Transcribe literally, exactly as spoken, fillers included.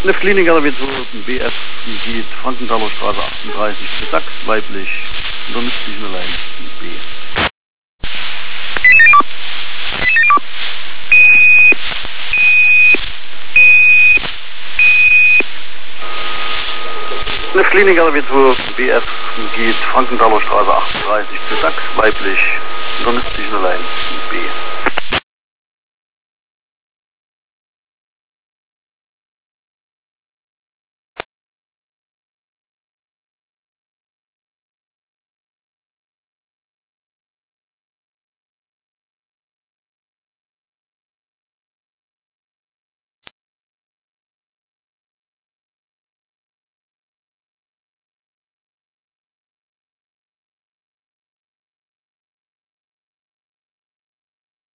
Klinik Elevator B F geht Frankenthaler Straße achtunddreißig zu Sachs, weiblich, unter nützlichen allein B. Klinik Elevator B F geht Frankenthaler Straße achtunddreißig zu Sachs, weiblich, unter nützlichen allein B.